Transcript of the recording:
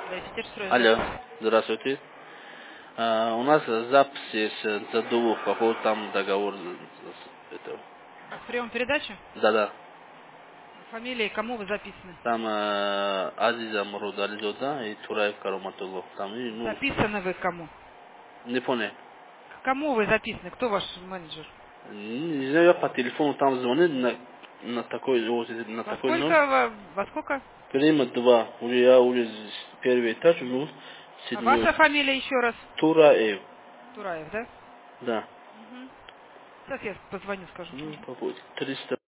Алло, здравствуйте. У нас запись есть Задулов, по поводу там договор. Это. Прием передачи? Да. Фамилии, кому вы записаны? Там Азиза Мурудализода и Тураев Каруматулов. Там, Записаны вы кому? не понял. Кому вы записаны? Кто ваш менеджер? Не знаю, я по телефону там звонит на такой, на Во такой номер. сколько? Во сколько? Время 2. Я уже первый этаж, А седьмой. ваша фамилия еще раз? Тураев. Тураев, да? Да. Угу. Сейчас я позвоню, скажу. По поводу 300.